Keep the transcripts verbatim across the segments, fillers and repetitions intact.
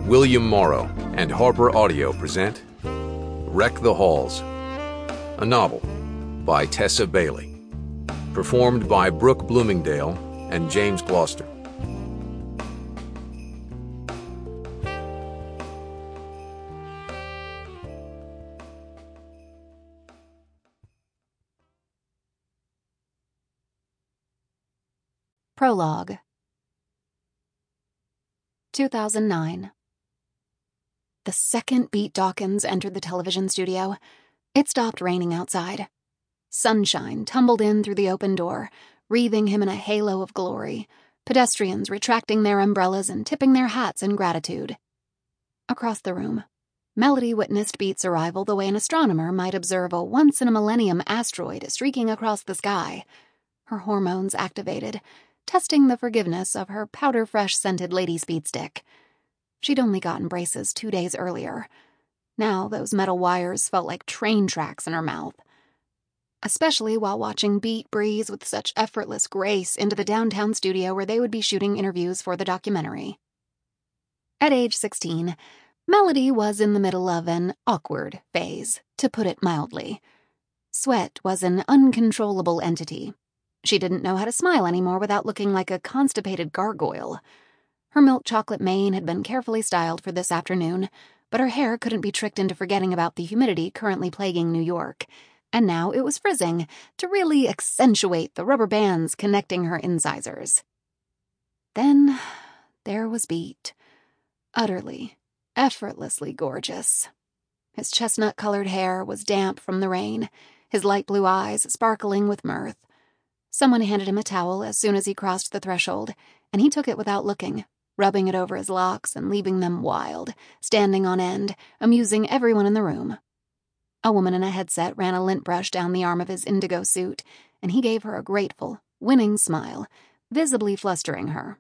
William Morrow and Harper Audio present Wreck the Halls, a novel by Tessa Bailey, performed by Brooke Bloomingdale and James Gloucester. Prologue. two thousand nine. The second Beat Dawkins entered the television studio, it stopped raining outside. Sunshine tumbled in through the open door, wreathing him in a halo of glory, pedestrians retracting their umbrellas and tipping their hats in gratitude. Across the room, Melody witnessed Beat's arrival the way an astronomer might observe a once-in-a-millennium asteroid streaking across the sky. Her hormones activated, testing the forgiveness of her powder-fresh-scented lady speed stick. She'd only gotten braces two days earlier. Now those metal wires felt like train tracks in her mouth. Especially while watching Beat breeze with such effortless grace into the downtown studio where they would be shooting interviews for the documentary. At age sixteen, Melody was in the middle of an awkward phase, to put it mildly. Sweat was an uncontrollable entity. She didn't know how to smile anymore without looking like a constipated gargoyle. Her milk chocolate mane had been carefully styled for this afternoon, but her hair couldn't be tricked into forgetting about the humidity currently plaguing New York, and now it was frizzing to really accentuate the rubber bands connecting her incisors. Then there was Beat, utterly, effortlessly gorgeous. His chestnut-colored hair was damp from the rain, his light blue eyes sparkling with mirth. Someone handed him a towel as soon as he crossed the threshold, and he took it without looking, rubbing it over his locks and leaving them wild, standing on end, amusing everyone in the room. A woman in a headset ran a lint brush down the arm of his indigo suit, and he gave her a grateful, winning smile, visibly flustering her.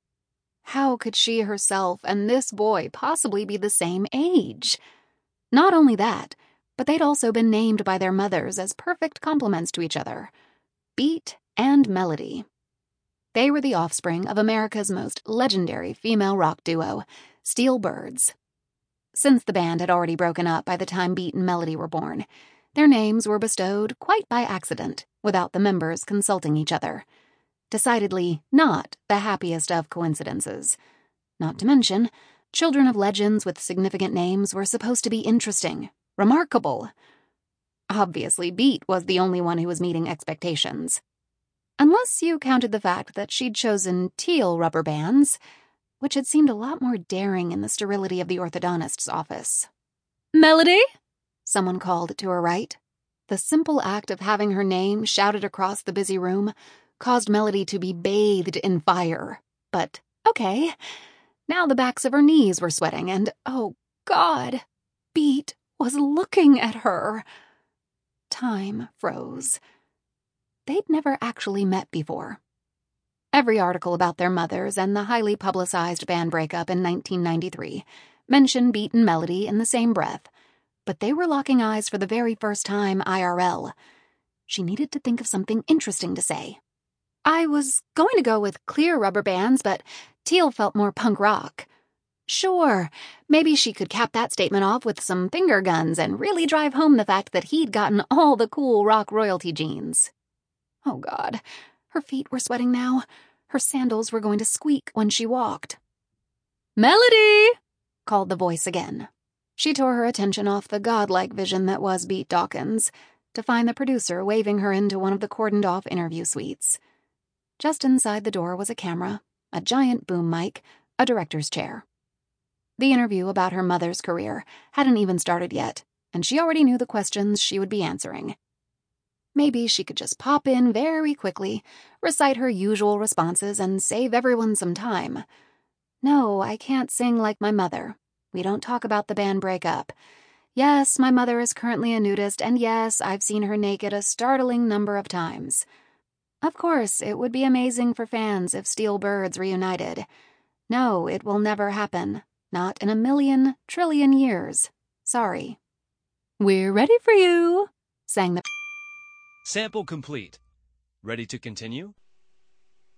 How could she herself and this boy possibly be the same age? Not only that, but they'd also been named by their mothers as perfect complements to each other. Beat and Melody. They were the offspring of America's most legendary female rock duo, Steel Birds. Since the band had already broken up by the time Beat and Melody were born, their names were bestowed quite by accident, without the members consulting each other. Decidedly not the happiest of coincidences. Not to mention, children of legends with significant names were supposed to be interesting, remarkable. Obviously, Beat was the only one who was meeting expectations. Unless you counted the fact that she'd chosen teal rubber bands, which had seemed a lot more daring in the sterility of the orthodontist's office. "Melody?" someone called to her right. The simple act of having her name shouted across the busy room caused Melody to be bathed in fire. But, okay, now the backs of her knees were sweating, and, oh God, Beat was looking at her. Time froze. They'd never actually met before. Every article about their mothers and the highly publicized band breakup in nineteen ninety-three mentioned Beat and Melody in the same breath, but they were locking eyes for the very first time I R L. She needed to think of something interesting to say. "I was going to go with clear rubber bands, but teal felt more punk rock." Sure, maybe she could cap that statement off with some finger guns and really drive home the fact that he'd gotten all the cool rock royalty genes. Oh God, her feet were sweating now. Her sandals were going to squeak when she walked. "Melody!" called the voice again. She tore her attention off the godlike vision that was Beat Dawkins to find the producer waving her into one of the cordoned-off interview suites. Just inside the door was a camera, a giant boom mic, a director's chair. The interview about her mother's career hadn't even started yet, and she already knew the questions she would be answering. Maybe she could just pop in very quickly, recite her usual responses, and save everyone some time. "No, I can't sing like my mother. We don't talk about the band breakup. Yes, my mother is currently a nudist, and yes, I've seen her naked a startling number of times. Of course, it would be amazing for fans if Steel Birds reunited. No, it will never happen. Not in a million, trillion years. Sorry." "We're ready for you," sang the... Sample complete. Ready to continue?